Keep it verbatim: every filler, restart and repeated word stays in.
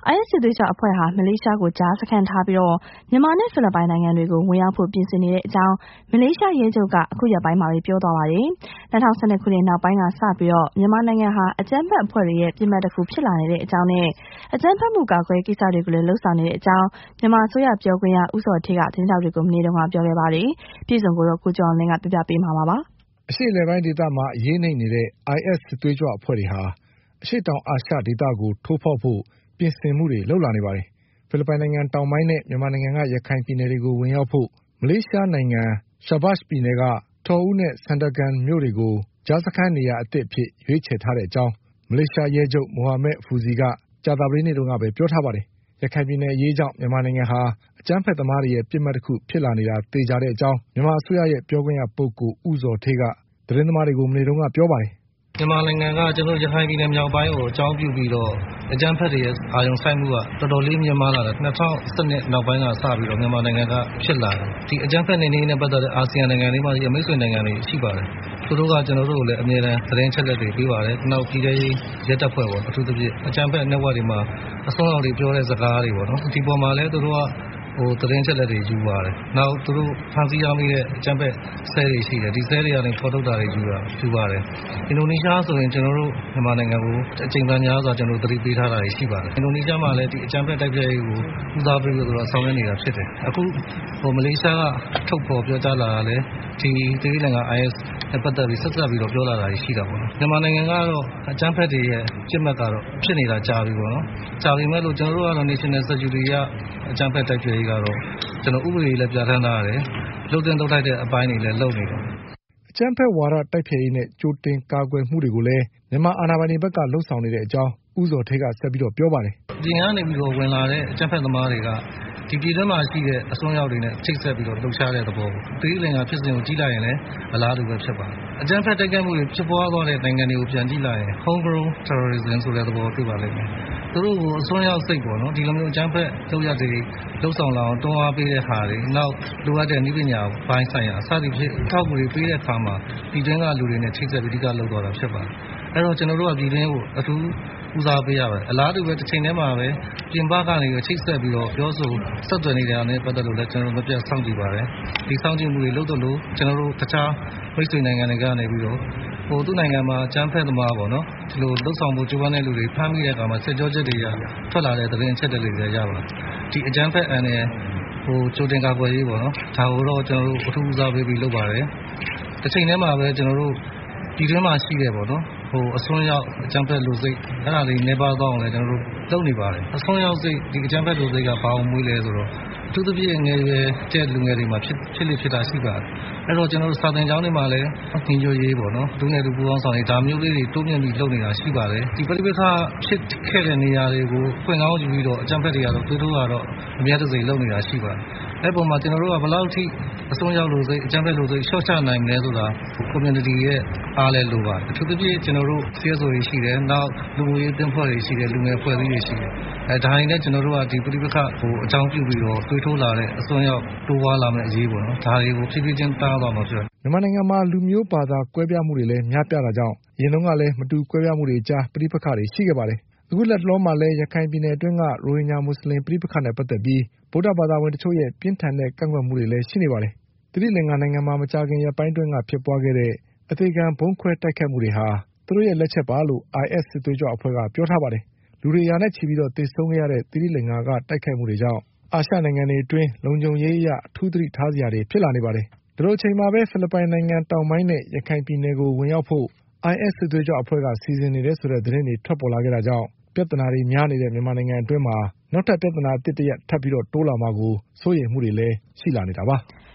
I S စစ်သွေးကြွအဖွဲ့ဟာမလေးရှားကိုကြားစခန်းထားပြီးတော့မြန်မာနဲ့ဖိလစ်ပိုင်နိုင်ငံတွေကိုဝင်ရောက်ဖို့ပြင်ဆင်နေတဲ့အကြောင်းမလေးရှားရဲချုပ်ကအခုရက်ပိုင်းမှာပဲပြောသွားပါတယ်။၂၀၁၂ခုနှစ်နောက်ပိုင်းကစပြီးတော့မြန်မာနိုင်ငံဟာအကြမ်းဖက်အဖွဲ့တွေရဲ့ပြည်မတစ်ခုဖြစ်လာနေတဲ့အကြောင်းနဲ့အကြမ်းဖက်မှုကာကွယ်ကိစ္စတွေကိုလည်းလှုပ်ဆောင်နေတဲ့အကြောင်းမြန်မာအစိုးရပြောခွင့်ရဦးစောထေးကသတင်းထောက်တွေကိုမနေ့တုန်းကပြောခဲ့ပါတယ်။ပြည်စုံကိုတော့ကိုကျော်အောင်လင်းကပြပြပေးမှာပါ။အရှေ့အလယ်ပိုင်းဒေသမှာအရေးနိမ့်နေတဲ့ I S စစ်သွေးကြွအဖွဲ့တွေဟာအရှေ့တောင်အာရှဒေသကိုထိုးဖောက်ဖို့ပြင်ဆင်မှုတွေလုပ်လာနေပါတယ်။ဖိလစ်ပိုင်နိုင်ငံတောင်ပိုင်းနဲ့မြန်မာနိုင်ငံကရခိုင်ပြည်နယ်တွေကိုဝင်ရောက်ဖို့မလေးရှားနိုင်ငံရှာဘတ်ပြည်နယ်ကထော်ဦးနဲ့ဆန်ဒါကန်မြို့တွေကိုကြားစခန်းနေရာအသစ်အဖြစ်ရွေးချယ်ထားတဲ့အကြောင်းမလေးရှားရဲချုပ်မိုဟာမက်ဖူဇီကကြာသပတေးနေ့တုန်းကပဲပြောထားပါတယ်။ရခိုင်ပြည်နယ်အရေးကြောင့်မြန်မာနိုင်ငံဟာအကြမ်းဖက်သမားတွေရဲ့ပြစ်မှတ်တစ်ခုဖြစ်လာနေတာသေချာတဲ့အကြောင်းမြန်မာအစိုးရရဲ့ပြောခွင့်ရပုဂ္ဂိုလ်ဦးဇော်ဌေးကသတင်းသမားတွေကိုမနေ့တုန်းကပြောပါတယ်။မြန်မာနိုင်ငံကကျွန်တော်ရခိုင်ပြည်နယ်မြောက်ပိုင်းကိုအကြောင်းပြုပြီးတော့အကြမ်းဖက်တွေရဲ့အာရုံစိုက်မှုကတော်တော်လေးမြင့်မားလာတယ်၂၀၁၂နောက်ပိုင်းကစပြီးတော့မြန်မာနိုင်ငံကဖြစ်လာတယ်ဒီအကြမ်းဖက်နေနေနဲ့ပတ်သက်တဲ့အာဆီယံနိုင်ငံတွေမှာဒီမိတ်ဆွေနိုင်ငံတွေရှိပါတယ်သူတို့ကကျွန်တော်တို့ကိုလည်းအမြဲတမ်းသတင်းချက်လက်တွေပေးပါတယ်နောက်ပြည်ထောင်စုရဲတပ်ဖွဲ့ပေါ့အထူးသဖြင့်အကြမ်းဖက် network တွေမှာအစွန်းရောက်တွေပြောတဲ့စကားတွေပေါ့နော်ဒီပေါ်မှာလည်းသူတို့ကဟိုသတင်းချက်လက်တွေယူပါတယ်နောက်သူတို့ဖန်ဆီးရမိတဲ့အကြမ်းဖက်ဆဲတွေရှိတယ်ဒီဆဲတွေကနေဖော်ထုတ်တာတွေယူတာယူပါတယ်အင်ဒိုနီးရှားဆိုရင်ကျွန်တော်တို့မြန်မာနိုင်ငံကိုအချိန်ပန်များစွာကျွန်တော်တို့သတိပေးထားတာတွေရှိပါတယ်အင်ဒိုနီးရှားမှာလည်းဒီအကြမ်းဖက်တိုက်ခိုက်ရေးကိုဦးစားပေးပြီးတော့ဆောင်ရွက်နေတာဖြစ်တယ်အခုဟိုမလေးရှားကထုတ်ဖော်ပြောကြားလာတာလည်းဒီတိရိလင်္ကာ I S နဲ့ပတ်သက်ပြီးဆက်ဆက်ပြီးတော့ပြောလာတာရှိတာပေါ့နော်မြန်မာနိုင်ငံကတော့အကြမ်းဖက်တွေရဲ့ပြစ်မှတ်ကတော့ဖြစ်နေတာကြာပြီပေါ့နော်ကြာပြီမဲ့လို့ကျွန်တော်တို့ကတော့ National Security ကအကြမ်းဖက်တိုက်ခိုက်ရေးကတော့ကျွန်တော်ဥပဒေလည်းပြဋ္ဌာန်းထားရတယ်လုံတင်ထုတ်ထိုက်တဲ့အပိုင်းတွေလည်းလုပ်နေတယ်အကြမ်းဖက်ဝါဒတိုက်ဖျက်ရေးနဲ့ကြိုတင်ကာကွယ်မှုတွေကိုလည်းမြန်မာအာဏာပိုင်တွေဘက်ကလှုပ်ဆောင်နေတဲ့အကြောင်းဦးဇော်ဌေးကဆက်ပြီးတော့ပြောပါတယ်ဒီကနေပြီးတော့ဝင်လာတဲ့အကြမ်းဖက်သမားတွေကဒီပြည်တွင်းမှာရှိတဲ့အစွန်းရောက်တွေနဲ့ချိတ်ဆက်ပြီးတော့လှုပ်ရှားတဲ့သဘောပေါ့တိရိလင်္ကာဖြစ်စဉ်ကိုကြည့်လိုက်ရင်လည်းအလားတူပဲဖြစ်ပါတယ်အကြမ်းဖက်တိုက်ခိုက်မှုတွေဖြစ်ပွားသွားတဲ့နိုင်ငံတွေကိုပြန်ကြည့်လိုက်ရင် homegrown terrorism ဆိုတဲ့သဘောတွေ့ပါလိမ့်မယ်သူတို့ကိုအစွန်းရောက်စိတ်ပေါ့နော်ဒီလိုမျိုးအကြမ်းဖက်လုပ်ရတဲ့လှုပ်ဆောင်လာအောင်တွန်းအားပေးတဲ့ဟာတွေနောက်လိုအပ်တဲ့နည်းပညာပိုင်းဆိုင်ရာအစသည်ဖြစ်ထောက်ကူတွေပေးတဲ့အခါမှာပြည်တွင်းကလူတွေနဲ့ချိတ်ဆက်ပြီးဒီကလုပ်သွားတာဖြစ်ပါတယ်အဲ့တော့ကျွန်တော်တို့ကပြည်တွင်းကိုအထူးဦးစားပေးရပါတယ်အလားတူပဲတစ်ချိန်တည်းမှာပဲပြင်ပကနေချိတ်ဆက်ပြီးတော့ပြောဆိုဆက်သွယ်နေတဲ့အနေနဲ့ပတ်သက်လို့လည်းကျွန်တော်တို့မပြတ်စောင့်ကြည့်ပါတယ်ဒီစောင့်ကြည့်မှုတွေလုပ်တော့လို့ကျွန်တော်တို့တခြားမိတ်ဆွေနိုင်ငံတွေကနေပြီးတော့ဟိုသူ့နိုင်ငံမှာကျန်းဖက်သမားပေါ့နော်ဒီလိုလှုပ်ဆောင်မှုကြိုးပမ်းတဲ့လူတွေဖမ်းမိတဲ့အခါမှာစစ်ကြောချက်တွေရထွက်လာတဲ့သတင်းချက်တွေလည်းရပါတယ်ဒီအကျန်းဖက်အန်နဲ့ဟိုကြိုတင်ကာကွယ်ရေးပေါ့နော်ဒါကိုတော့ကျွန်တော်တို့အထူးဦးစားပေးပြီးလုပ်ပါတယ်တစ်ချိန်တည်းမှာပဲကျွန်တော်တို့ပြည်တွင်းမှာရှိတယ်ပေါ့နော်ဟိုအစွန်းရောက်အကြမ်းဖက်လူစိတ်အဲ့ဒါလေးနေပါတော့အောင်လည်းကျွန်တော်တို့လုပ်နေပါတယ်အစွန်းရောက်စိတ်ဒီအကြမ်းဖက်လူစိတ်ကဘာအောင်မွေးလဲဆိုတော့အထူးသဖြင့်ငယ်ရွယ်တဲ့လူငယ်တွေမှာဖြစ်ဖြစ်လိဖြစ်တာရှိပါတယ်အဲ့တော့ကျွန်တော်တို့စာသင်ကျောင်းတွေမှာလည်းသင်ကြရေးပေါ့နော်လူငယ်လူပူအောင်ဆောင်နေဒါမျိုးလေးတွေတိုးမြင့်ပြီးလုပ်နေတာရှိပါတယ်ဒီပရိပက္ခဖြစ်ခဲ့တဲ့နေရာတွေကိုဖွင့်ကောင်းယူပြီးတော့အကြမ်းဖက်တွေကတော့သူတို့ကတော့အများတစ်စိမ်လုပ်နေတာရှိပါတယ်အဲ့ပုံမှာကျွန်တော်တို့ကဘယ်လောက်ထိအစွန်းရောက်လူစိတ်အကြမ်းဖက်လူစိတ်ရှော့ချနိုင်မလဲဆိုတာ community ရဲ့အားလဲလိုပါတယ်အထူးသဖြင့်ကျွန်တော်တို့ C S O တွေရှိတယ်နောက်လူမှုရေးတင်ဖွဲ့တွေရှိတယ်လူငယ်ဖွဲ့စည်းတွေရှိတယ်အဲဒါတွေနဲ့ကျွန်တော်တို့ကဒီပရိပက္ခကိုအကြောင်းပြုပြီးတော့တွေးထိုးလာတဲ့အစွန်းရောက်တိုးပွားလာမယ့်အရေးပေါ့နော်ဒါတွေကိုဖြည်းဖြည်းချင်းတားသွားမှာဖြစ်တယ်မြန်မာနိုင်ငံမှာလူမျိုးဘာသာကွဲပြားမှုတွေလည်းများပြားတာကြောင့်အရင်တုန်းကလည်းမတူကွဲပြားမှုတွေကြားပဋိပက္ခတွေရှိခဲ့ပါတယ်အခုလက်တလောမှာလည်းရခိုင်ပြည်နယ်အတွင်းကရိုဟင်ဂျာမွတ်စလင်ပဋိပက္ခနဲ့ပတ်သက်ပြီးဗုဒ္ဓဘာသာဝင်တချို့ရဲ့ပြင်းထန်တဲ့ကန့်ကွက်မှုတွေလည်းရှိနေပါတယ်တိရိလင်္ကာနိုင်ငံမှာမကြာခင်ရက်ပိုင်းတွင်းကဖြစ်ပွားခဲ့တဲ့အသေးခံဘုံခွဲတိုက်ခိုက်မှုတွေဟာသူတို့ရဲ့လက်ချက်ပါလို့ I S စစ်သွေးကြွအဖွဲ့ကပြောထားပါတယ်လူတွေရာနဲ့ချီပြီးတော့သေဆုံးခဲ့ရတဲ့တိရိလင်္ကာကတိုက်ခိုက်မှုတွေကြောင့်အာရှနိုင်ငံတွေအတွင်းလုံခြုံရေးအရအထူးသတိထားစရာတွေဖြစ်လာနေပါတယ်ဒီလိုအချိန်မှာပဲဖိလစ်ပိုင်နိုင်ငံတောင်ပိုင်းနဲ့ရခိုင်ပြည်နယ်ကိုဝင်ရောက်ဖို့ I S စစ်သွေးကြွအဖွဲ့ကစီစဉ်နေတယ်ဆိုတဲ့သတင်းတွေထွက်ပေါ်လာခဲ့တာကြောင့်ပြဿနာတွေများနေတဲ့မြန်မာနိုင်ငံအတွင်းမှာနောက်ထပ်ပြဿနာအသစ်တစ်ရပ်ထပ်ပြီးတော့တိုးလာမှာကိုစိုးရိမ်မှုတွေလည်းရှိလာနေတာပါ။